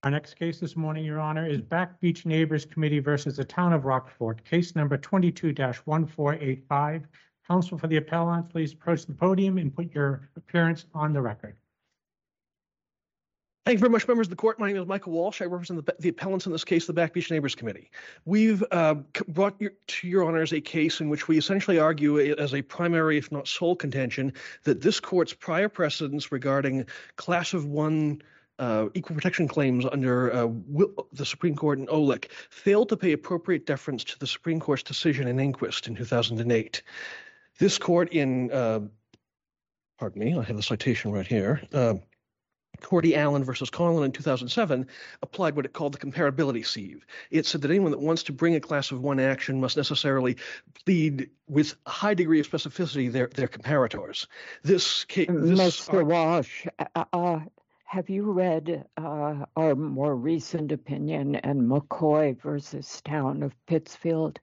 Our next case this morning, Your Honor, is Back Beach Neighbors Committee versus the Town of Rockport, case number 22-1485. Counsel for the appellant, please approach the podium and put your appearance on the record. Thank you very much, members of the court. My name is Michael Walsh. I represent the appellants in this case, the Back Beach Neighbors Committee. We've brought to your honors a case in which we essentially argue as a primary, if not sole contention, that this court's prior precedents regarding class of one equal protection claims under the Supreme Court in Olek failed to pay appropriate deference to the Supreme Court's decision in Inquist in 2008. This court in, pardon me, I have the citation right here, Cordy Allen versus Conlon in 2007 applied what it called the comparability sieve. It said that anyone that wants to bring a class of one action must necessarily plead with a high degree of specificity their comparators. Mr. Walsh, have you read our more recent opinion in McCoy versus Town of Pittsfield?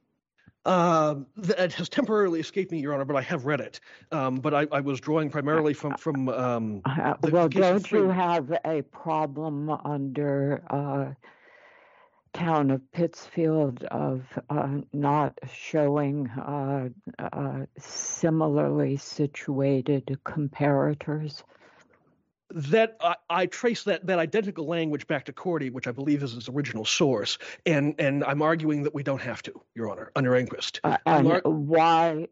That has temporarily escaped me, Your Honor, but I have read it. But I was drawing primarily from well, don't you have a problem under Town of Pittsfield of not showing similarly situated comparators? That I trace that identical language back to Cordy, which I believe is its original source, and I'm arguing that we don't have to, Your Honor, under Inquist. Why?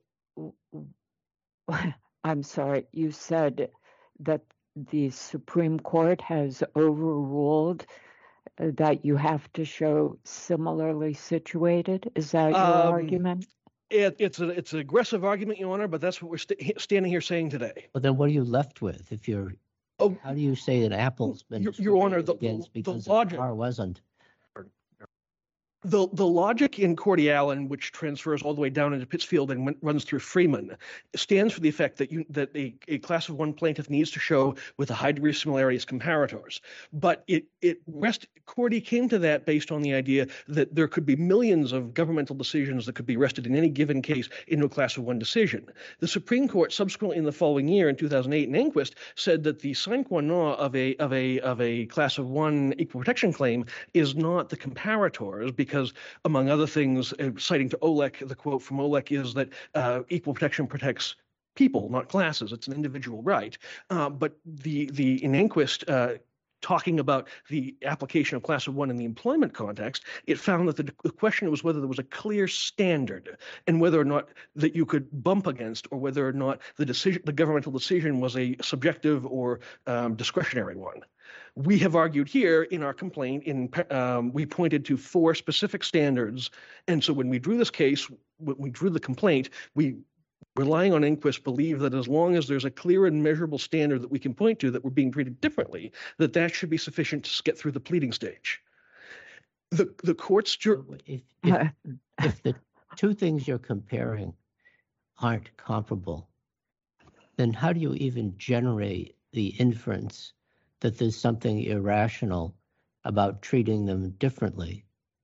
I'm sorry. You said that the Supreme Court has overruled that you have to show similarly situated. Is that your argument? It's an aggressive argument, Your Honor, but that's what we're standing here saying today. But then what are you left with if you're? How do you say that Apple's been Your Honor, against because the car wasn't? The logic in Cordy Allen, which transfers all the way down into Pittsfield and runs through Freeman, stands for the effect that a class of one plaintiff needs to show with a high degree of similarity as comparators. But Cordy came to that based on the idea that there could be millions of governmental decisions that could be rested in any given case into a class of one decision. The Supreme Court subsequently in the following year, in 2008, in Inquist, said that the sine qua non of a class of one equal protection claim is not the comparators, because, among other things, citing to Olek, the quote from Olek is that equal protection protects people, not classes. It's an individual right. But in Inquist, talking about the application of class of one in the employment context, it found that the question was whether there was a clear standard and whether or not that you could bump against, or whether or not the governmental decision was a subjective or discretionary one. We have argued here in our complaint, we pointed to 4 specific standards. And so when we drew this case, when we drew the complaint, we, relying on Inquist, believe that as long as there's a clear and measurable standard that we can point to that we're being treated differently, that should be sufficient to get through the pleading stage. The court's if the two things you're comparing aren't comparable, then how do you even generate the inference that there's something irrational about treating them differently?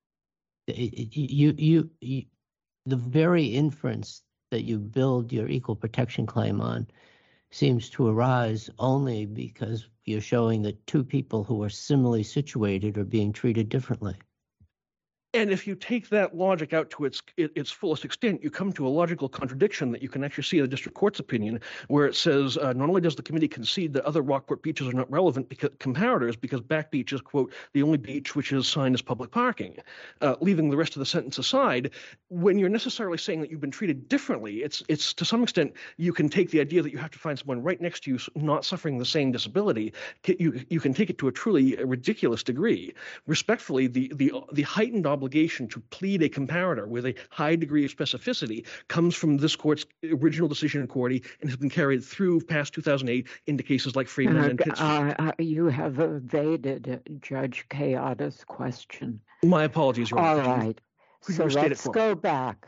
The very inference that you build your equal protection claim on seems to arise only because you're showing that two people who are similarly situated are being treated differently. And if you take that logic out to its fullest extent, you come to a logical contradiction that you can actually see in the district court's opinion, where it says not only does the committee concede that other Rockport beaches are not relevant comparators because Back Beach is, quote, the only beach which is signed as public parking, leaving the rest of the sentence aside, when you're necessarily saying that you've been treated differently, it's to some extent you can take the idea that you have to find someone right next to you not suffering the same disability. You can take it to a truly ridiculous degree. Respectfully, the heightened obligation to plead a comparator with a high degree of specificity comes from this court's original decision in Cordy and has been carried through past 2008 into cases like Freeman and Pittsfield. You have evaded Judge Kayada's question. My apologies, Your Honor. All right. So let's go back.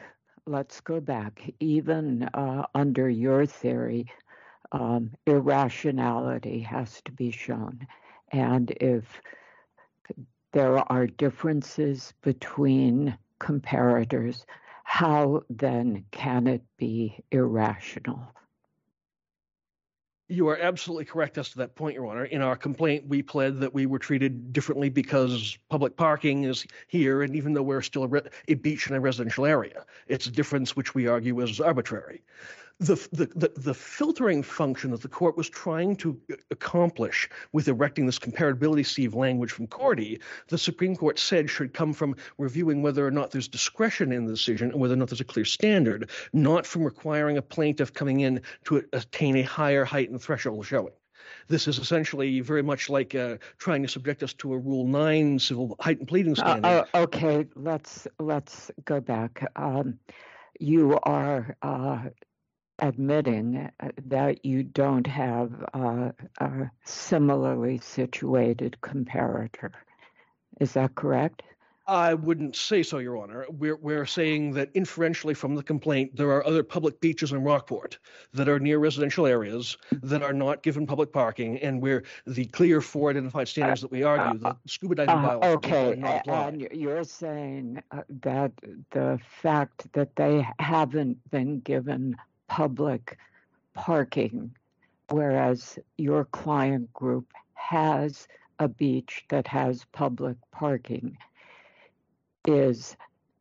Even under your theory, irrationality has to be shown. And if there are differences between comparators, how then can it be irrational? You are absolutely correct as to that point, Your Honor. In our complaint, we pled that we were treated differently because public parking is here, and even though we're still a beach in a residential area, it's a difference which we argue is arbitrary. The filtering function that the court was trying to accomplish with erecting this comparability sieve language from Cordy, the Supreme Court said should come from reviewing whether or not there's discretion in the decision and whether or not there's a clear standard, not from requiring a plaintiff coming in to attain a higher heightened threshold showing. This is essentially very much like trying to subject us to a Rule 9 civil heightened pleading standard. Okay, let's go back. You are admitting that you don't have a similarly situated comparator. Is that correct? I wouldn't say so, Your Honor. We're saying that inferentially from the complaint, there are other public beaches in Rockport that are near residential areas that are not given public parking, and where the clear four identified standards that we argue, the scuba diving bylaws, okay, are not applied. and you're saying that the fact that they haven't been given public parking, whereas your client group has a beach that has public parking, is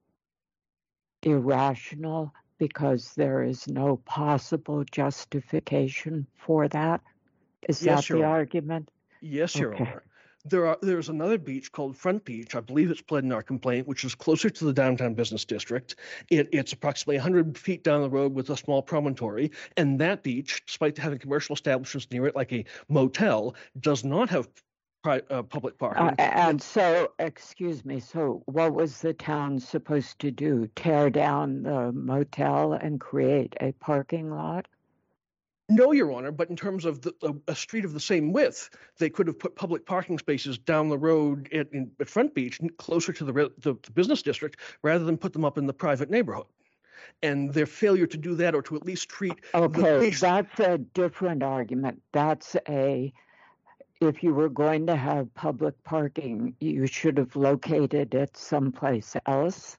irrational because there is no possible justification for that? Is Yes, that the Your Honor. argument? Yes, Your Okay. Honor. There's another beach called Front Beach. I believe it's pled in our complaint, which is closer to the downtown business district. It's approximately 100 feet down the road with a small promontory. And that beach, despite having commercial establishments near it, like a motel, does not have public parking. And so, excuse me, so what was the town supposed to do? Tear down the motel and create a parking lot? No, Your Honor, but in terms of a street of the same width, they could have put public parking spaces down the road at Front Beach, closer to the business district, rather than put them up in the private neighborhood. And their failure to do that, or to at least treat Okay, that's a different argument. That's if you were going to have public parking, you should have located it someplace else.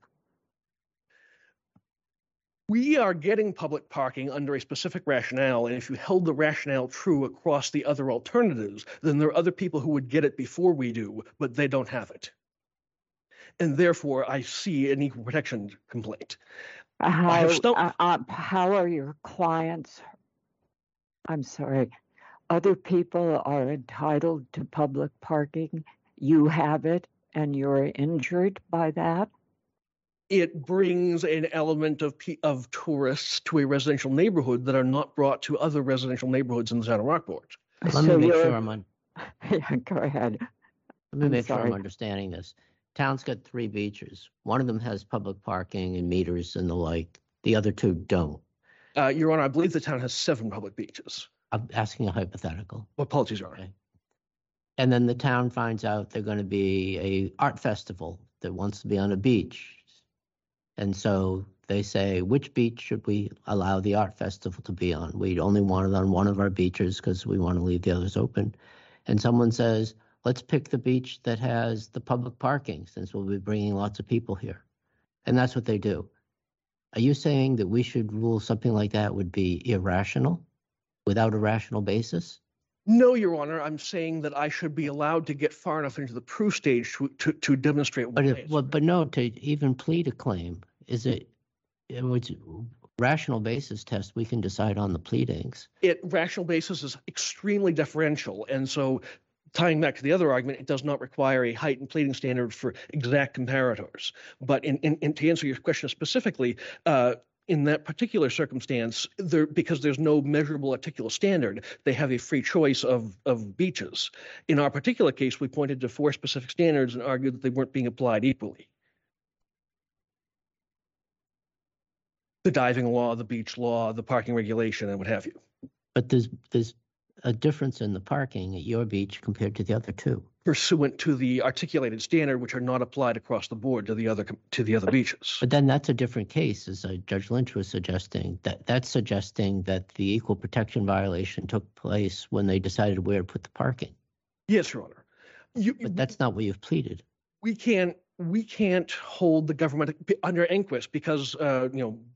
We are getting public parking under a specific rationale, and if you held the rationale true across the other alternatives, then there are other people who would get it before we do, but they don't have it. And therefore, I see an equal protection complaint. How are your clients? I'm sorry. Other people are entitled to public parking. You have it, and you're injured by that? It brings an element of tourists to a residential neighborhood that are not brought to other residential neighborhoods in the town of Rockport. Let me make sure I'm Yeah, go ahead. Let me make sure I'm understanding this. Town's got 3 beaches. One of them has public parking and meters and the like. The other 2 don't. Your Honor, I believe the town has 7 public beaches. I'm asking a hypothetical. Apologies, Your Honor. Okay. And then the town finds out they're going to be a art festival that wants to be on a beach. And so they say, which beach should we allow the art festival to be on? We only want it on one of our beaches because we want to leave the others open. And someone says, let's pick the beach that has the public parking since we'll be bringing lots of people here. And that's what they do. Are you saying that we should rule something like that would be irrational without a rational basis? No, Your Honor. I'm saying that I should be allowed to get far enough into the proof stage to demonstrate why. But no, to even plead a claim, it's rational basis test. We can decide on the pleadings. Rational basis is extremely deferential. And so tying back to the other argument, it does not require a heightened pleading standard for exact comparators. But to answer your question specifically, in that particular circumstance, because there's no measurable articulate standard, they have a free choice of beaches. In our particular case, we pointed to 4 specific standards and argued that they weren't being applied equally. The diving law, the beach law, the parking regulation, and what have you. But there's a difference in the parking at your beach compared to the other 2. Pursuant to the articulated standard, which are not applied across the board to the other beaches. But then that's a different case, as Judge Lynch was suggesting. That's suggesting that the equal protection violation took place when they decided where to put the parking. Yes, Your Honor. But that's not what you've pleaded. We can't hold the government under Enquist because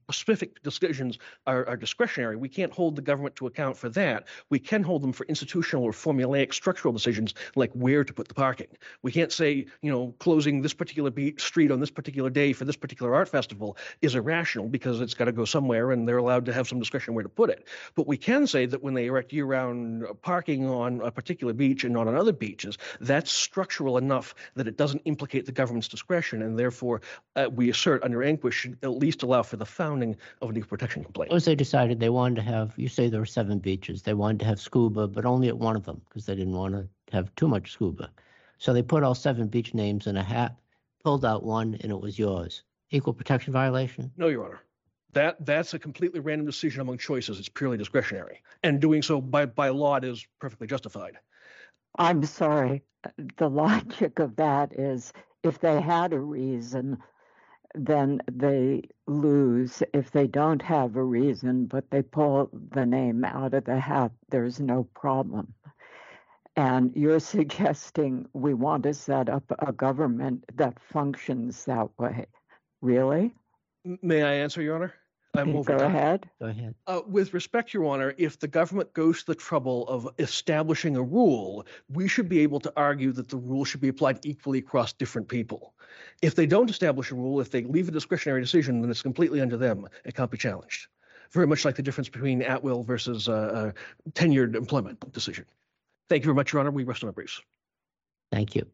specific decisions are discretionary. We can't hold the government to account for that. We can hold them for institutional or formulaic structural decisions like where to put the parking. We can't say, closing this particular street on this particular day for this particular art festival is irrational because it's got to go somewhere and they're allowed to have some discretion where to put it. But we can say that when they erect year-round parking on a particular beach and not on other beaches, that's structural enough that it doesn't implicate the government's discretion, and therefore we assert under Enquist should at least allow for the founding of an equal protection complaint. Suppose they decided they wanted to have, you say there were 7 beaches, they wanted to have scuba, but only at one of them because they didn't want to have too much scuba. So they put all 7 beach names in a hat, pulled out one, and it was yours. Equal protection violation? No, Your Honor. That's a completely random decision among choices. It's purely discretionary. And doing so by law is perfectly justified. I'm sorry. The logic of that is if they had a reason, then they lose. If they don't have a reason, but they pull the name out of the hat, there's no problem. And you're suggesting we want to set up a government that functions that way. Really? May I answer, Your Honor? Go ahead. Go ahead. With respect, Your Honor, if the government goes to the trouble of establishing a rule, we should be able to argue that the rule should be applied equally across different people. If they don't establish a rule, if they leave a discretionary decision, then it's completely under them. It can't be challenged. Very much like the difference between at-will versus tenured employment decision. Thank you very much, Your Honor. We rest on our briefs. Thank you.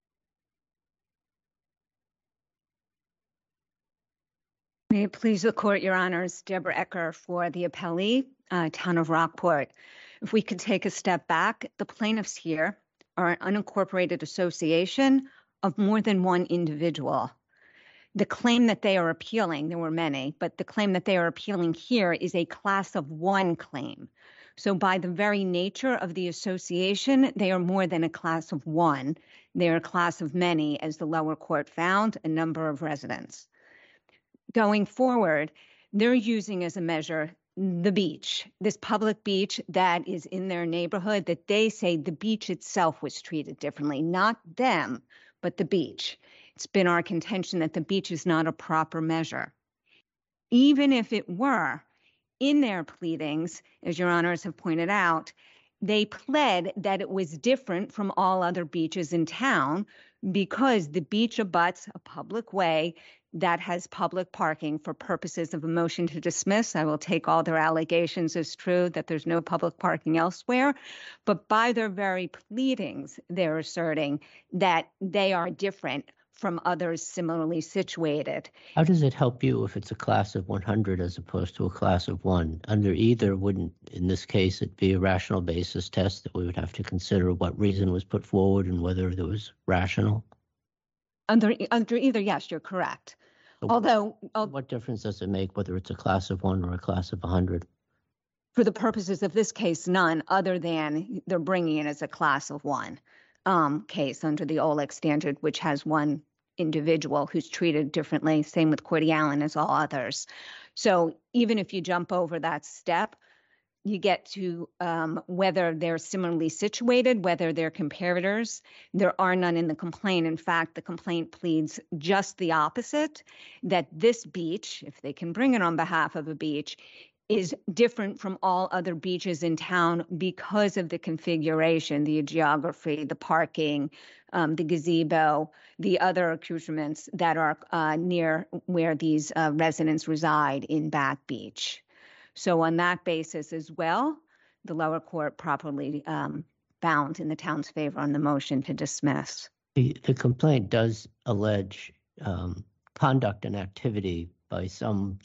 May it please the court, Your Honors, Deborah Ecker for the appellee, Town of Rockport. If we could take a step back, the plaintiffs here are an unincorporated association of more than one individual. The claim that they are appealing, there were many, but the claim that they are appealing here is a class of one claim. So by the very nature of the association, they are more than a class of one. They are a class of many, as the lower court found, a number of residents. Going forward, they're using as a measure the beach, this public beach that is in their neighborhood that they say the beach itself was treated differently, not them, but the beach. It's been our contention that the beach is not a proper measure. Even if it were, in their pleadings, as Your Honors have pointed out, they pled that it was different from all other beaches in town because the beach abuts a public way that has public parking for purposes of a motion to dismiss. I will take all their allegations as true that there's no public parking elsewhere. But by their very pleadings, they're asserting that they are different from others similarly situated. How does it help you if it's a class of 100 as opposed to a class of 1? Under either, wouldn't, in this case, it be a rational basis test that we would have to consider what reason was put forward and whether it was rational? Under either, yes, you're correct. So Although, what difference does it make whether it's a class of 1 or a class of 100? for the purposes of this case, none, other than they're bringing it as a class of one case under the OLEC standard, which has one individual who's treated differently, same with Cordy Allen as all others. So even if you jump over that step, you get to whether they're similarly situated, whether they're comparators. There are none in the complaint. In fact, the complaint pleads just the opposite, that this beach, if they can bring it on behalf of a beach, is different from all other beaches in town because of the configuration, the geography, the parking, the gazebo, the other accoutrements that are near where these residents reside in Back Beach. So on that basis as well, the lower court properly found in the town's favor on the motion to dismiss. The complaint does allege conduct and activity by some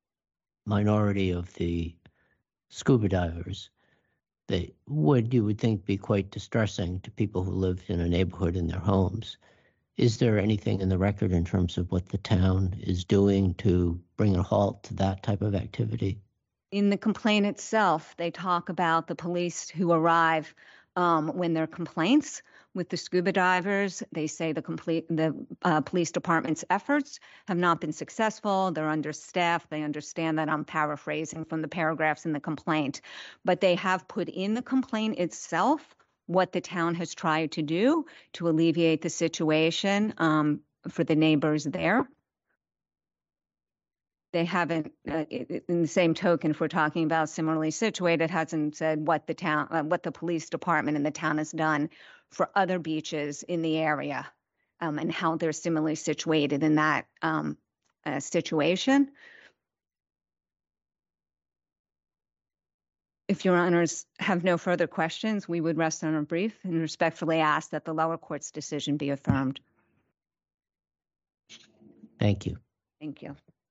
minority of the scuba divers that would, you would think, be quite distressing to people who live in a neighborhood in their homes. Is there anything in the record in terms of what the town is doing to bring a halt to that type of activity? In the complaint itself, they talk about the police who arrive when there are complaints with the scuba divers. They say the police department's efforts have not been successful. They're understaffed. They understand that. I'm paraphrasing from the paragraphs in the complaint. But they have put in the complaint itself what the town has tried to do to alleviate the situation for the neighbors there. they haven't, in the same token, if we're talking about similarly situated, hasn't said what the town, what the police department in the town has done for other beaches in the area, and how they're similarly situated in that situation. If your honors have no further questions, we would rest on our brief and respectfully ask that the lower court's decision be affirmed. Thank you. Thank you.